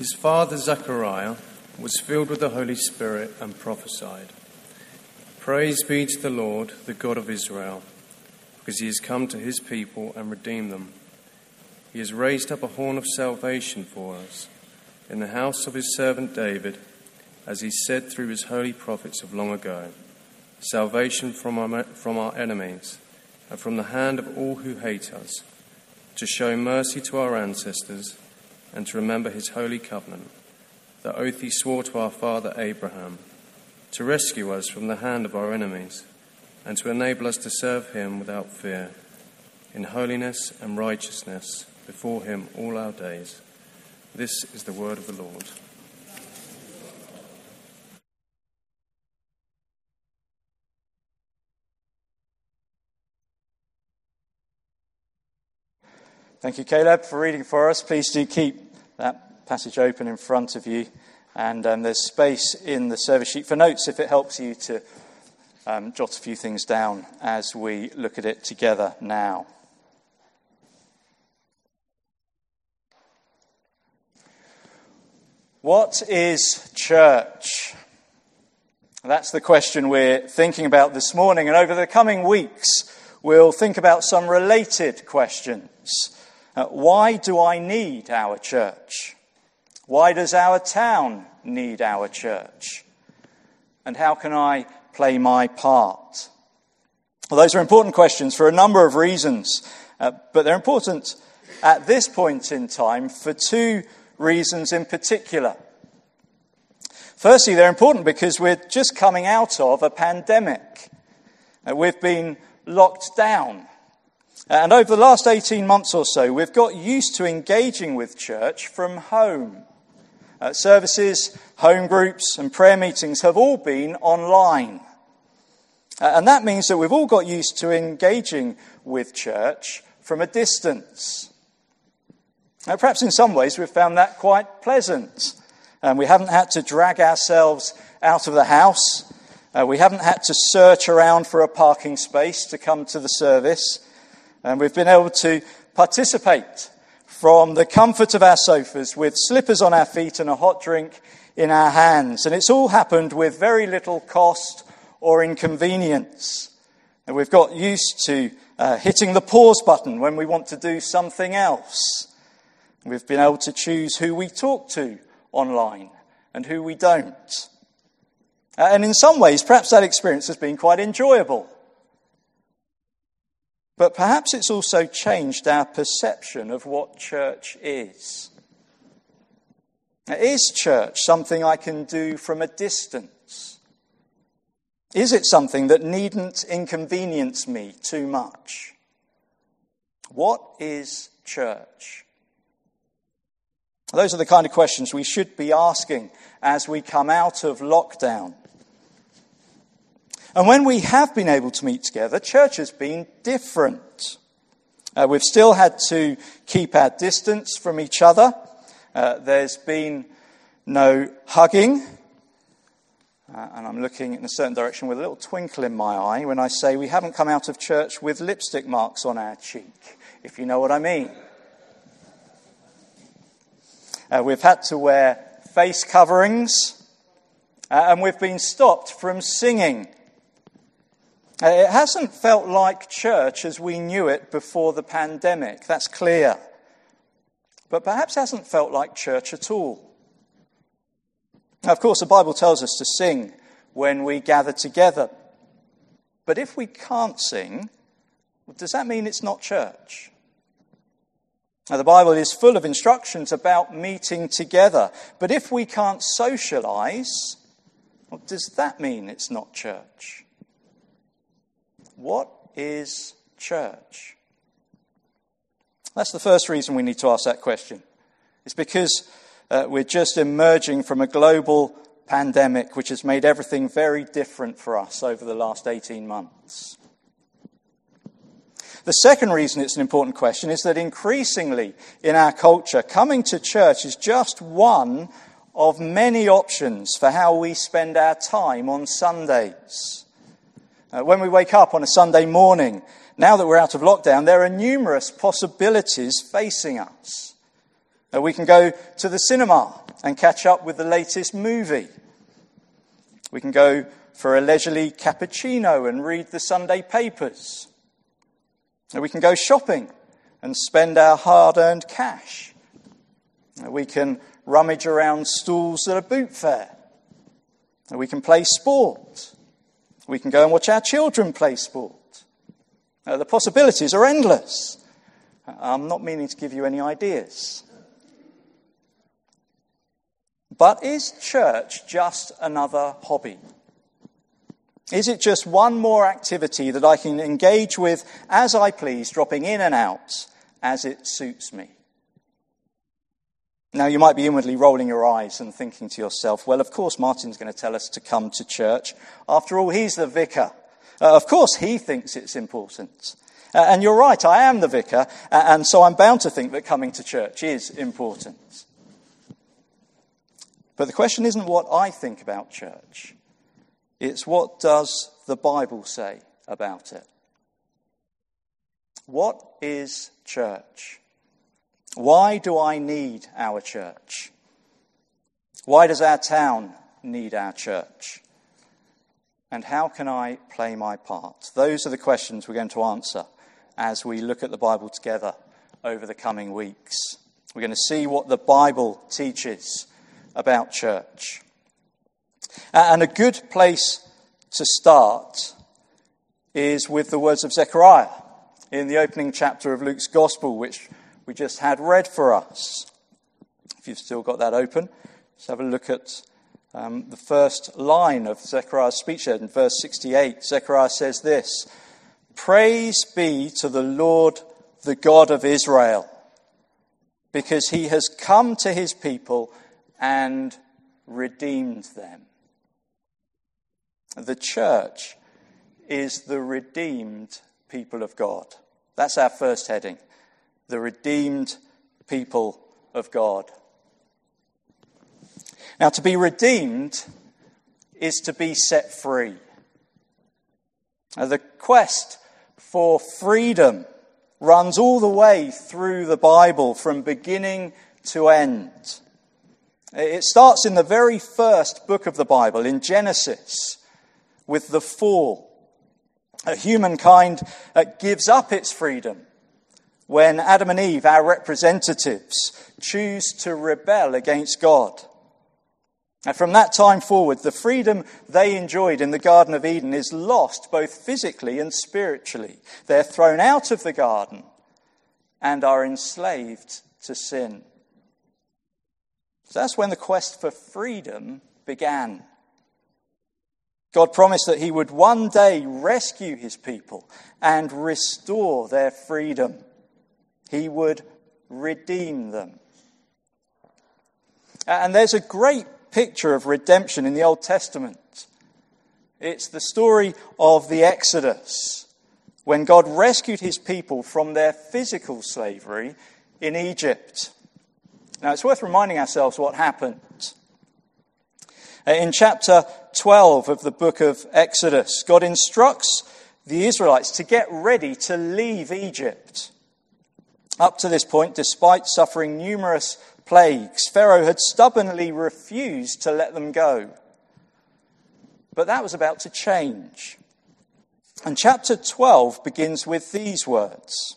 His father Zechariah was filled with the Holy Spirit and prophesied. Praise be to the Lord, the God of Israel, because he has come to his people and redeemed them. He has raised up a horn of salvation for us in the house of his servant David, as he said through his holy prophets of long ago, salvation from our enemies and from the hand of all who hate us, to show mercy to our ancestors and to remember his holy covenant, the oath he swore to our father Abraham, to rescue us from the hand of our enemies and to enable us to serve him without fear, in holiness and righteousness before him all our days. This is the word of the Lord. Thank you, Caleb, for reading for us. Please do keep that passage open in front of you. And there's space in the service sheet for notes if it helps you to jot a few things down as we look at it together now. What is church? That's the question we're thinking about this morning. And over the coming weeks, we'll think about some related questions. Why do I need our church? Why does our town need our church? And how can I play my part? Well, those are important questions for a number of reasons, but they're important at this point in time for two reasons in particular. Firstly, they're important because we're just coming out of a pandemic. We've been locked down. And over the last 18 months or so, we've got used to engaging with church from home. Services, home groups and prayer meetings have all been online. And that means that we've all got used to engaging with church from a distance. Now, perhaps in some ways we've found that quite pleasant. We haven't had to drag ourselves out of the house. We haven't had to search around for a parking space to come to the service. And we've been able to participate from the comfort of our sofas with slippers on our feet and a hot drink in our hands. And it's all happened with very little cost or inconvenience. And we've got used to hitting the pause button when we want to do something else. We've been able to choose who we talk to online and who we don't. And in some ways, perhaps that experience has been quite enjoyable. But perhaps it's also changed our perception of what church is. Is church something I can do from a distance? Is it something that needn't inconvenience me too much? What is church? Those are the kind of questions we should be asking as we come out of lockdown. And when we have been able to meet together, church has been different. We've still had to keep our distance from each other. There's been no hugging. And I'm looking in a certain direction with a little twinkle in my eye when I say we haven't come out of church with lipstick marks on our cheek, if you know what I mean. We've had to wear face coverings. And we've been stopped from singing. It hasn't felt like church as we knew it before the pandemic, that's clear. But perhaps hasn't felt like church at all. Now, of course, the Bible tells us to sing when we gather together. But if we can't sing, does that mean it's not church? Now, the Bible is full of instructions about meeting together. But if we can't socialise, does that mean it's not church? What is church? That's the first reason we need to ask that question. It's because we're just emerging from a global pandemic which has made everything very different for us over the last 18 months. The second reason it's an important question is that increasingly in our culture, coming to church is just one of many options for how we spend our time on Sundays. When we wake up on a Sunday morning, now that we're out of lockdown, there are numerous possibilities facing us. We can go to the cinema and catch up with the latest movie. We can go for a leisurely cappuccino and read the Sunday papers. We can go shopping and spend our hard-earned cash. We can rummage around stalls at a boot fair. We can play sport. We can go and watch our children play sport. The possibilities are endless. I'm not meaning to give you any ideas. But is church just another hobby? Is it just one more activity that I can engage with as I please, dropping in and out as it suits me? Now, you might be inwardly rolling your eyes and thinking to yourself, well, of course Martin's going to tell us to come to church. After all, he's the vicar. Of course he thinks it's important. And you're right, I am the vicar, and so I'm bound to think that coming to church is important. But the question isn't what I think about church. It's what does the Bible say about it? What is church? Why do I need our church? Why does our town need our church? And how can I play my part? Those are the questions we're going to answer as we look at the Bible together over the coming weeks. We're going to see what the Bible teaches about church. And a good place to start is with the words of Zechariah in the opening chapter of Luke's Gospel, which we just had read for us. If you've still got that open, let's have a look at the first line of Zechariah's speech there in verse 68. Zechariah says this: "Praise be to the Lord, the God of Israel, because he has come to his people and redeemed them." The church is the redeemed people of God. That's our first heading. The redeemed people of God. Now, to be redeemed is to be set free. Now, the quest for freedom runs all the way through the Bible from beginning to end. It starts in the very first book of the Bible, in Genesis, with the fall. Humankind gives up its freedom when Adam and Eve, our representatives, choose to rebel against God. And from that time forward, the freedom they enjoyed in the Garden of Eden is lost both physically and spiritually. They're thrown out of the garden and are enslaved to sin. So that's when the quest for freedom began. God promised that he would one day rescue his people and restore their freedom. He would redeem them. And there's a great picture of redemption in the Old Testament. It's the story of the Exodus, when God rescued his people from their physical slavery in Egypt. Now, it's worth reminding ourselves what happened. In chapter 12 of the book of Exodus, God instructs the Israelites to get ready to leave Egypt. Up to this point, despite suffering numerous plagues, Pharaoh had stubbornly refused to let them go. But that was about to change. And chapter 12 begins with these words: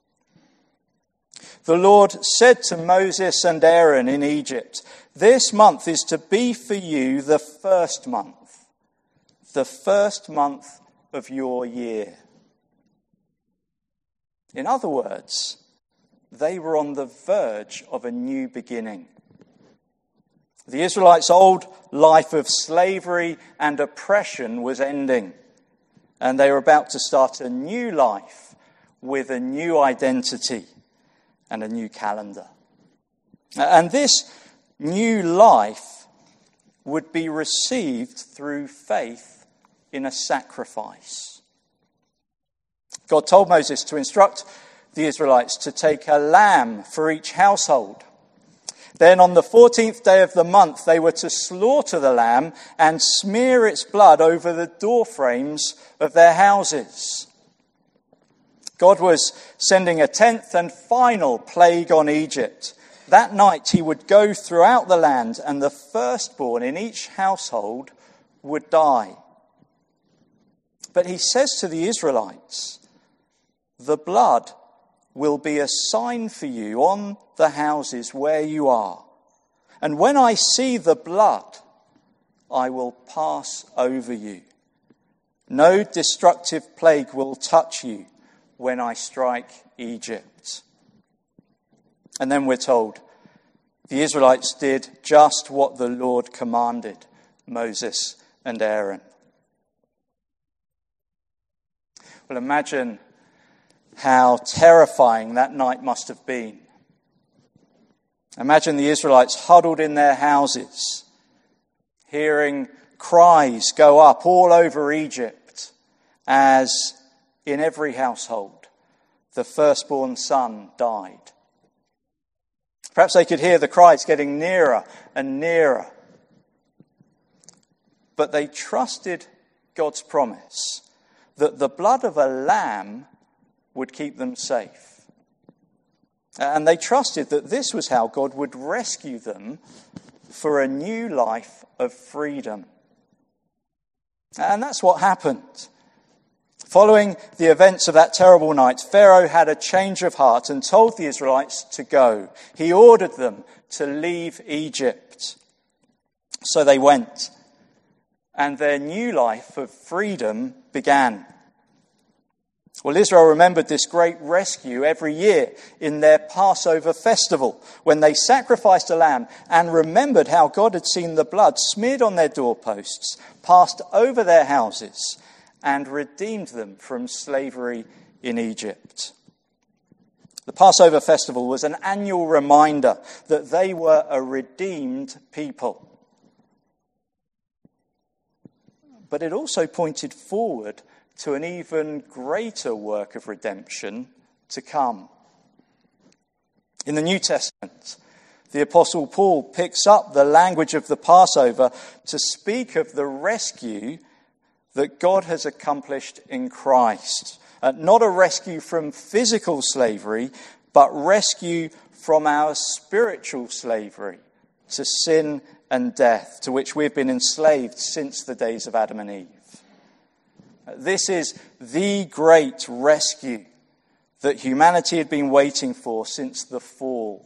"The Lord said to Moses and Aaron in Egypt, 'This month is to be for you the first month of your year.'" In other words, they were on the verge of a new beginning. The Israelites' old life of slavery and oppression was ending, and they were about to start a new life with a new identity and a new calendar. And this new life would be received through faith in a sacrifice. God told Moses to instruct the Israelites to take a lamb for each household. Then on the 14th day of the month, they were to slaughter the lamb and smear its blood over the door frames of their houses. God was sending a 10th and final plague on Egypt, that night he would go throughout the land, and the firstborn in each household would die. But he says to the Israelites, the blood will be a sign for you on the houses where you are. And when I see the blood, I will pass over you. No destructive plague will touch you when I strike Egypt. And then we're told, the Israelites did just what the Lord commanded Moses and Aaron. Well, imagine how terrifying that night must have been. Imagine the Israelites huddled in their houses, hearing cries go up all over Egypt as in every household the firstborn son died. Perhaps they could hear the cries getting nearer and nearer. But they trusted God's promise that the blood of a lamb would keep them safe. And they trusted that this was how God would rescue them for a new life of freedom. And that's what happened. Following the events of that terrible night, Pharaoh had a change of heart and told the Israelites to go. He ordered them to leave Egypt. So they went, and their new life of freedom began. Well, Israel remembered this great rescue every year in their Passover festival, when they sacrificed a lamb and remembered how God had seen the blood smeared on their doorposts, passed over their houses, and redeemed them from slavery in Egypt. The Passover festival was an annual reminder that they were a redeemed people. But it also pointed forward to an even greater work of redemption to come. In the New Testament, the Apostle Paul picks up the language of the Passover to speak of the rescue that God has accomplished in Christ. Not a rescue from physical slavery, but rescue from our spiritual slavery to sin and death, to which we've been enslaved since the days of Adam and Eve. This is the great rescue that humanity had been waiting for since the fall.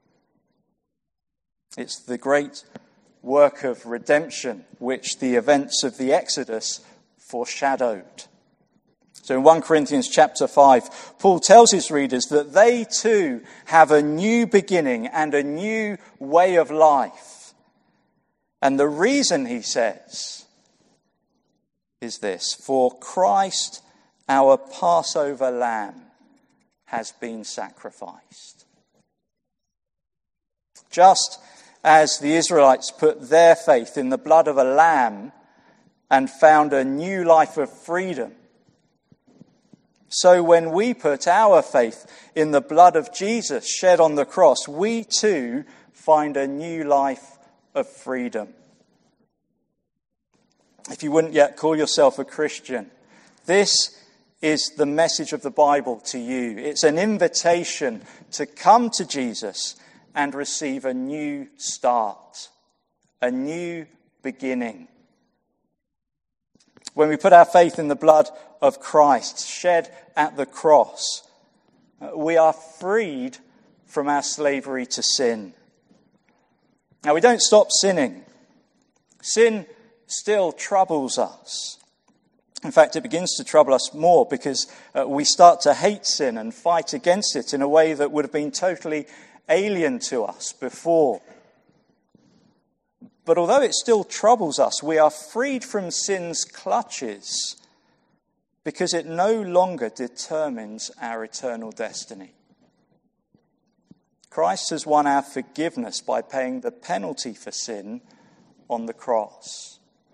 It's the great work of redemption which the events of the Exodus foreshadowed. So in 1 Corinthians chapter 5, Paul tells his readers that they too have a new beginning and a new way of life. And the reason, he says, is this: for Christ, our Passover lamb, has been sacrificed. Just as the Israelites put their faith in the blood of a lamb and found a new life of freedom, so when we put our faith in the blood of Jesus shed on the cross, we too find a new life of freedom. If you wouldn't yet call yourself a Christian, this is the message of the Bible to you. It's an invitation to come to Jesus and receive a new start, a new beginning. When we put our faith in the blood of Christ shed at the cross, we are freed from our slavery to sin. Now, we don't stop sinning. Sin still troubles us. In fact, it begins to trouble us more because we start to hate sin and fight against it in a way that would have been totally alien to us before. But although it still troubles us, we are freed from sin's clutches because it no longer determines our eternal destiny. Christ has won our forgiveness by paying the penalty for sin on the cross.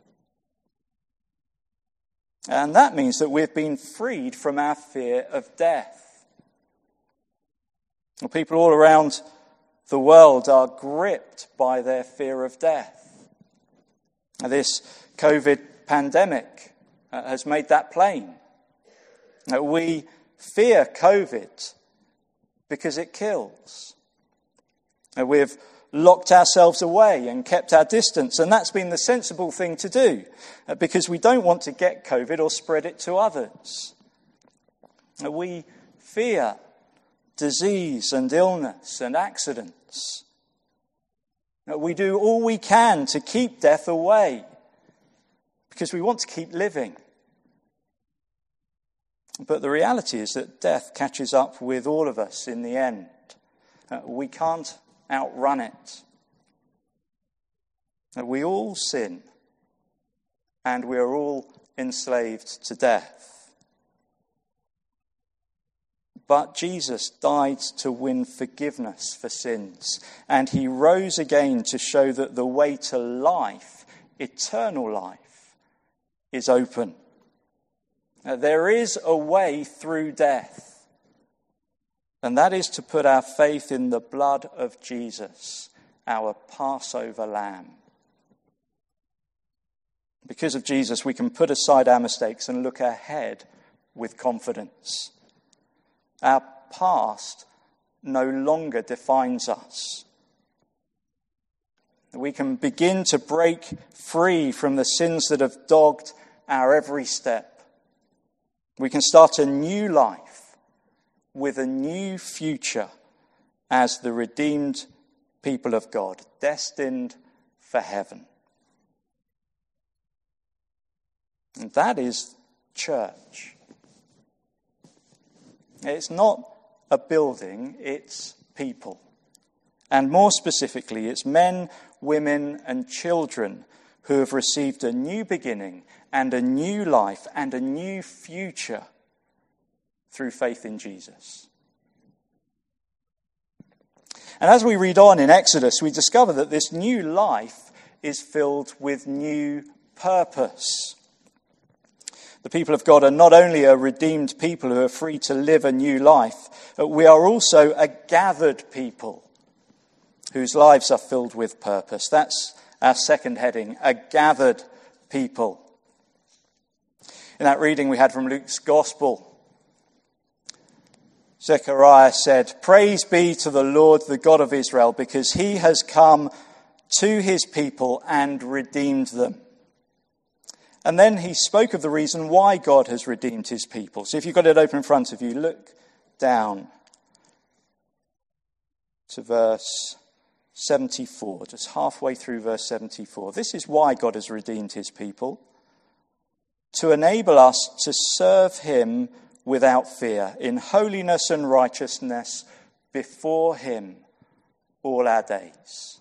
And that means that we've been freed from our fear of death. Well, people all around the world are gripped by their fear of death. This COVID pandemic has made that plain. We fear COVID because it kills. We've locked ourselves away and kept our distance, and that's been the sensible thing to do because we don't want to get COVID or spread it to others. We fear disease and illness and accidents. We do all we can to keep death away because we want to keep living. But the reality is that death catches up with all of us in the end. We can't outrun it. We all sin, and we are all enslaved to death. But Jesus died to win forgiveness for sins, and he rose again to show that the way to life, eternal life, is open. There is a way through death. And that is to put our faith in the blood of Jesus, our Passover lamb. Because of Jesus, we can put aside our mistakes and look ahead with confidence. Our past no longer defines us. We can begin to break free from the sins that have dogged our every step. We can start a new life with a new future as the redeemed people of God, destined for heaven. And that is church. It's not a building, it's people. And more specifically, it's men, women, and children who have received a new beginning and a new life and a new future through faith in Jesus. And as we read on in Exodus, we discover that this new life is filled with new purpose. The people of God are not only a redeemed people who are free to live a new life, but we are also a gathered people whose lives are filled with purpose. That's our second heading, a gathered people. In that reading we had from Luke's Gospel, Zechariah said, "Praise be to the Lord, the God of Israel, because he has come to his people and redeemed them." And then he spoke of the reason why God has redeemed his people. So if you've got it open in front of you, look down to verse 74, just halfway through verse 74. This is why God has redeemed his people: to enable us to serve him without fear, in holiness and righteousness before him all our days.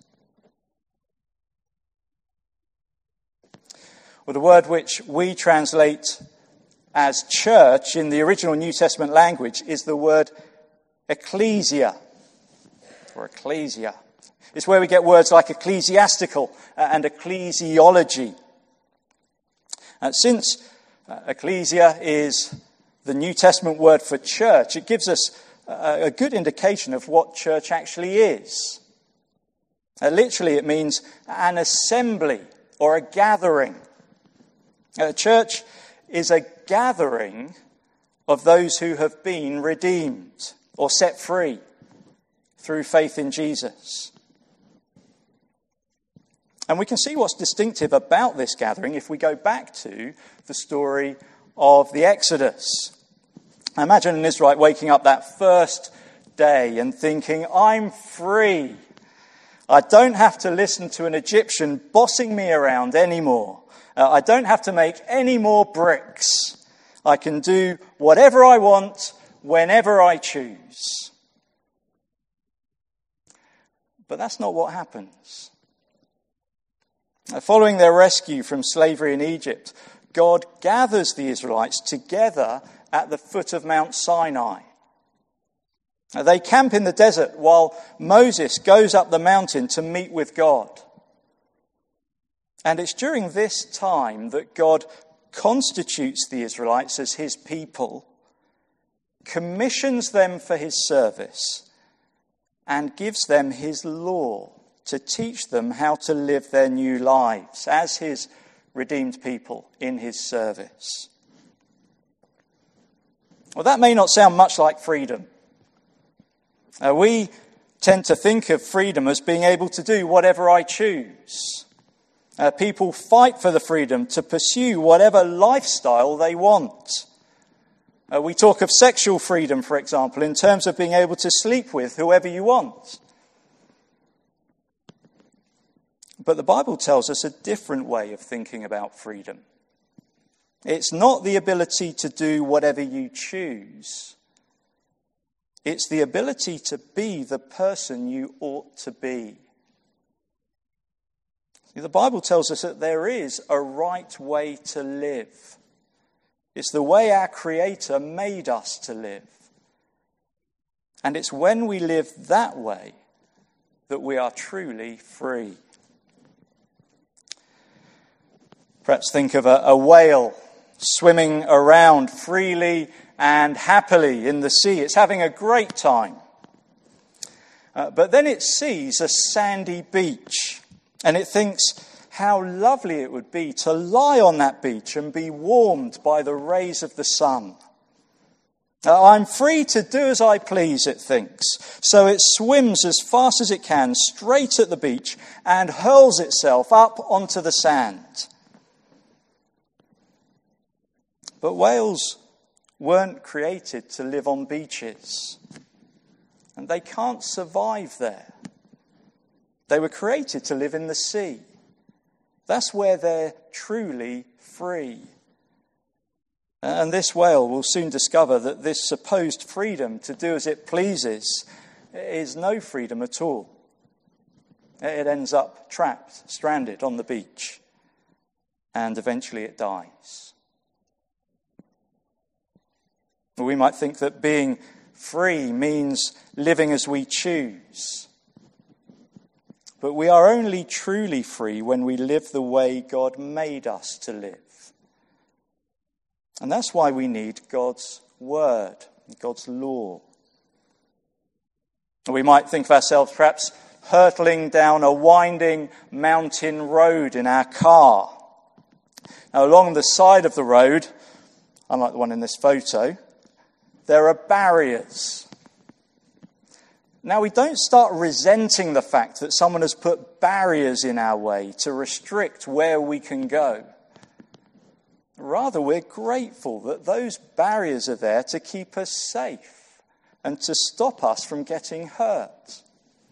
Well, the word which we translate as church in the original New Testament language is the word ecclesia, or ecclesia. It's where we get words like ecclesiastical and ecclesiology. Since ecclesia is the New Testament word for church, it gives us a good indication of what church actually is. Literally, it means an assembly or a gathering. A church is a gathering of those who have been redeemed or set free through faith in Jesus. And we can see what's distinctive about this gathering if we go back to the story of the Exodus. Imagine an Israelite waking up that first day and thinking, "I'm free. I don't have to listen to an Egyptian bossing me around anymore. I don't have to make any more bricks. I can do whatever I want, whenever I choose." But that's not what happens. Following their rescue from slavery in Egypt, God gathers the Israelites together at the foot of Mount Sinai. They camp in the desert while Moses goes up the mountain to meet with God. And it's during this time that God constitutes the Israelites as his people, commissions them for his service, and gives them his law to teach them how to live their new lives as his redeemed people in his service. Well, that may not sound much like freedom. We tend to think of freedom as being able to do whatever I choose. People fight for the freedom to pursue whatever lifestyle they want. We talk of sexual freedom, for example, in terms of being able to sleep with whoever you want. But the Bible tells us a different way of thinking about freedom. It's not the ability to do whatever you choose. It's the ability to be the person you ought to be. See, the Bible tells us that there is a right way to live. It's the way our Creator made us to live. And it's when we live that way that we are truly free. Perhaps think of a whale swimming around freely and happily in the sea. It's having a great time. But then it sees a sandy beach and it thinks how lovely it would be to lie on that beach and be warmed by the rays of the sun. I'm free to do as I please, it thinks. So it swims as fast as it can straight at the beach and hurls itself up onto the sand. But whales weren't created to live on beaches, and they can't survive there. They were created to live in the sea. That's where they're truly free. And this whale will soon discover that this supposed freedom to do as it pleases is no freedom at all. It ends up trapped, stranded on the beach, and eventually it dies. We might think that being free means living as we choose. But we are only truly free when we live the way God made us to live. And that's why we need God's word, God's law. We might think of ourselves perhaps hurtling down a winding mountain road in our car. Now, along the side of the road, unlike the one in this photo, there are barriers. Now, we don't start resenting the fact that someone has put barriers in our way to restrict where we can go. Rather, we're grateful that those barriers are there to keep us safe and to stop us from getting hurt.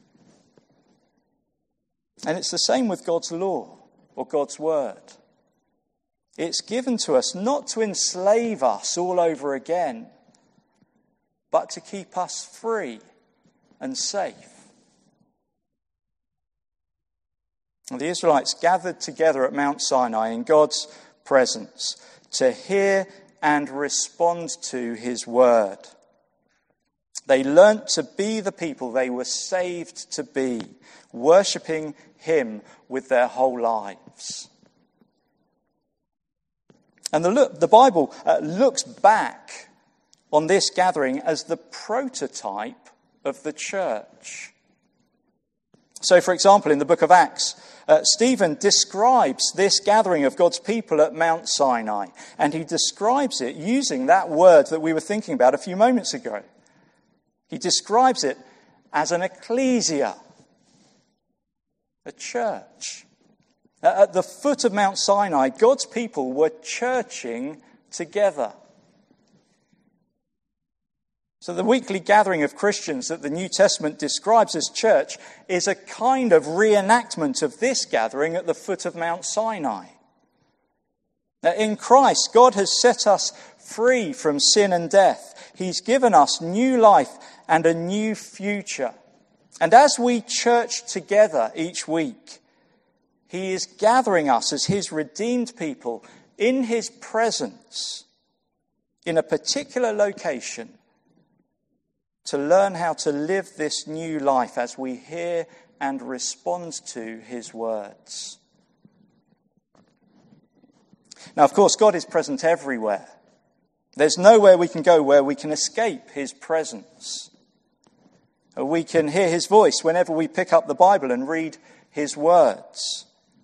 And it's the same with God's law or God's word. It's given to us not to enslave us all over again, but to keep us free and safe. And the Israelites gathered together at Mount Sinai in God's presence to hear and respond to his word. They learnt to be the people they were saved to be, worshipping him with their whole lives. And the Bible looks back on this gathering as the prototype of the church. So, for example, in the book of Acts, Stephen describes this gathering of God's people at Mount Sinai, and he describes it using that word that we were thinking about a few moments ago. He describes it as an ecclesia, a church. At the foot of Mount Sinai, God's people were churching together. So the weekly gathering of Christians that the New Testament describes as church is a kind of reenactment of this gathering at the foot of Mount Sinai. Now, in Christ, God has set us free from sin and death. He's given us new life and a new future. And as we church together each week, he is gathering us as his redeemed people in his presence in a particular location to learn how to live this new life as we hear and respond to his words. Now, of course, God is present everywhere. There's nowhere we can go where we can escape his presence. We can hear his voice whenever we pick up the Bible and read his words.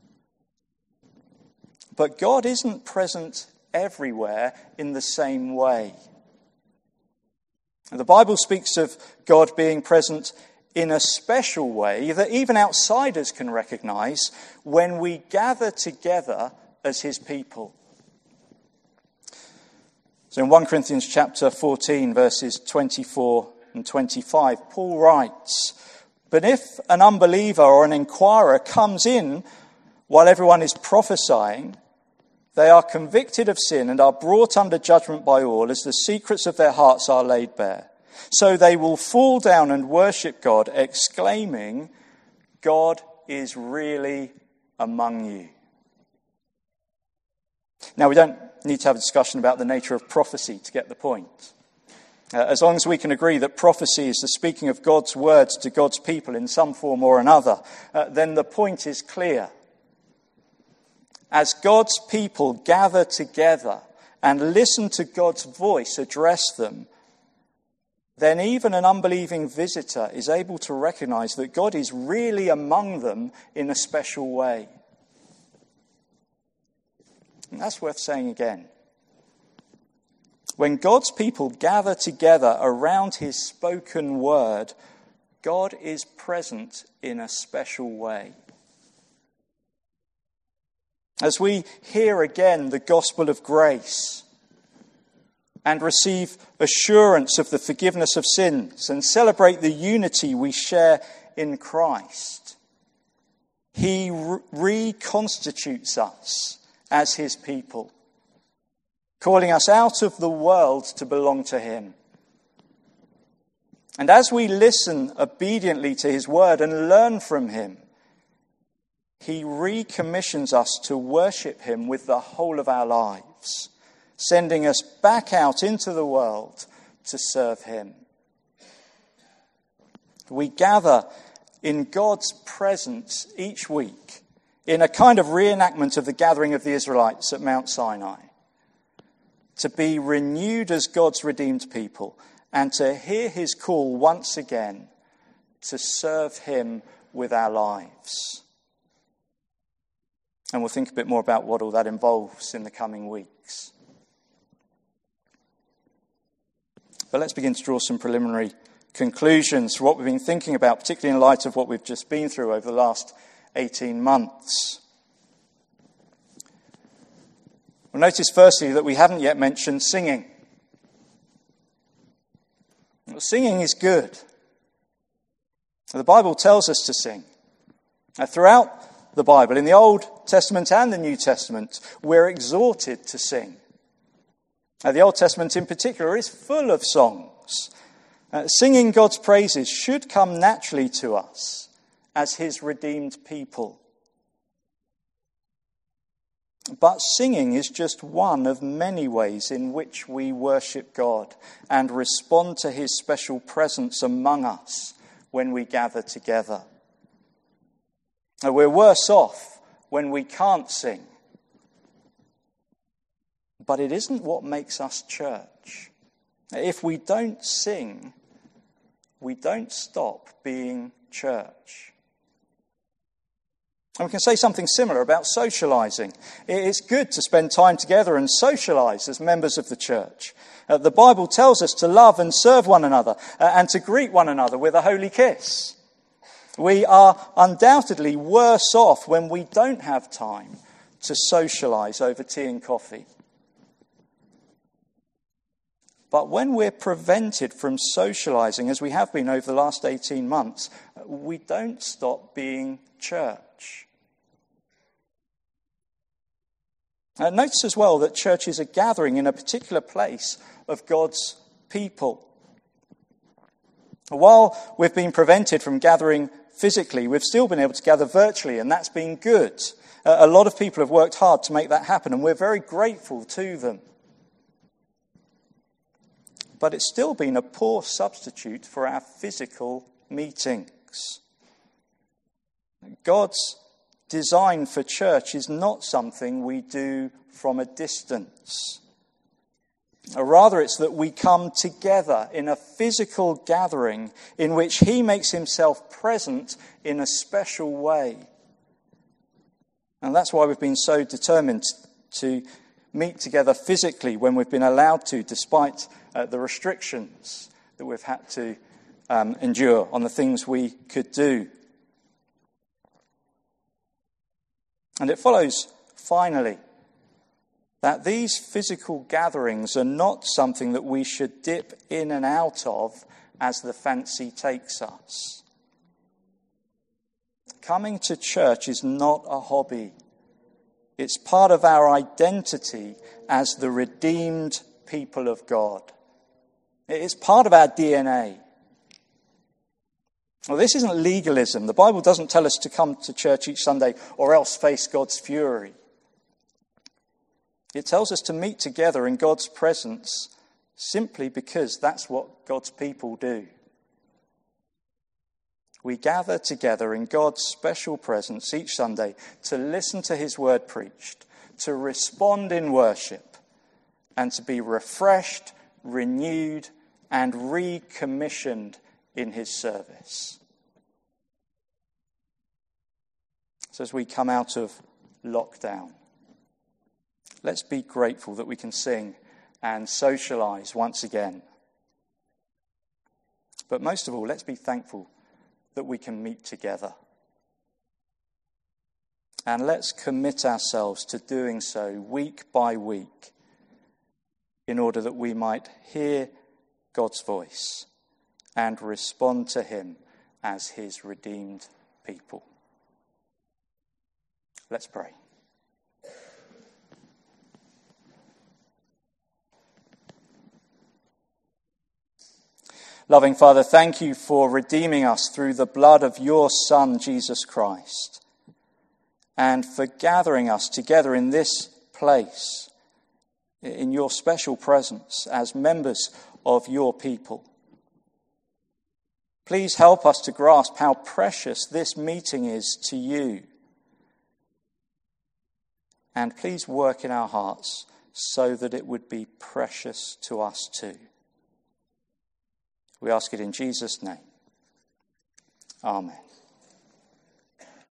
But God isn't present everywhere in the same way. The Bible speaks of God being present in a special way that even outsiders can recognize when we gather together as his people. So in 1 Corinthians chapter 14, verses 24 and 25, Paul writes, "But if an unbeliever or an inquirer comes in while everyone is prophesying, they are convicted of sin and are brought under judgment by all, as the secrets of their hearts are laid bare. So they will fall down and worship God, exclaiming, 'God is really among you.'" Now, we don't need to have a discussion about the nature of prophecy to get the point. As long as we can agree that prophecy is the speaking of God's words to God's people in some form or another, then the point is clear. As God's people gather together and listen to God's voice address them, then even an unbelieving visitor is able to recognize that God is really among them in a special way. And that's worth saying again. When God's people gather together around his spoken word, God is present in a special way. As we hear again the gospel of grace and receive assurance of the forgiveness of sins and celebrate the unity we share in Christ, he reconstitutes us as his people, calling us out of the world to belong to him. And as we listen obediently to his word and learn from him, he recommissions us to worship him with the whole of our lives, sending us back out into the world to serve him. We gather in God's presence each week in a kind of reenactment of the gathering of the Israelites at Mount Sinai, to be renewed as God's redeemed people and to hear his call once again to serve him with our lives. And we'll think a bit more about what all that involves in the coming weeks. But let's begin to draw some preliminary conclusions for what we've been thinking about, particularly in light of what we've just been through over the last 18 months. We'll notice firstly that we haven't yet mentioned singing. Well, singing is good. The Bible tells us to sing. Throughout the Bible, in the Old Testament and the New Testament, we're exhorted to sing. The Old Testament in particular is full of songs. Singing God's praises should come naturally to us as his redeemed people. But singing is just one of many ways in which we worship God and respond to his special presence among us when we gather together. We're worse off when we can't sing. But it isn't what makes us church. If we don't sing, we don't stop being church. And we can say something similar about socialising. It's good to spend time together and socialise as members of the church. The Bible tells us to love and serve one another and to greet one another with a holy kiss. We are undoubtedly worse off when we don't have time to socialise over tea and coffee. But when we're prevented from socialising, as we have been over the last 18 months, we don't stop being church. Notice as well that church is a gathering in a particular place of God's people. While we've been prevented from gathering physically, we've still been able to gather virtually, and that's been good. A lot of people have worked hard to make that happen, and we're very grateful to them. But it's still been a poor substitute for our physical meetings. God's design for church is not something we do from a distance. Rather, it's that we come together in a physical gathering in which he makes himself present in a special way. And that's why we've been so determined to meet together physically when we've been allowed to, despite the restrictions that we've had to endure, on the things we could do. And it follows, finally, that these physical gatherings are not something that we should dip in and out of as the fancy takes us. Coming to church is not a hobby. It's part of our identity as the redeemed people of God. It is part of our DNA. Well, this isn't legalism. The Bible doesn't tell us to come to church each Sunday or else face God's fury. It tells us to meet together in God's presence simply because that's what God's people do. We gather together in God's special presence each Sunday to listen to his word preached, to respond in worship, and to be refreshed, renewed, and recommissioned in his service. So as we come out of lockdown, let's be grateful that we can sing and socialise once again. But most of all, let's be thankful that we can meet together. And let's commit ourselves to doing so week by week in order that we might hear God's voice and respond to him as his redeemed people. Let's pray. Loving Father, thank you for redeeming us through the blood of your Son, Jesus Christ, and for gathering us together in this place, in your special presence, as members of your people. Please help us to grasp how precious this meeting is to you. And please work in our hearts so that it would be precious to us too. We ask it in Jesus' name. Amen.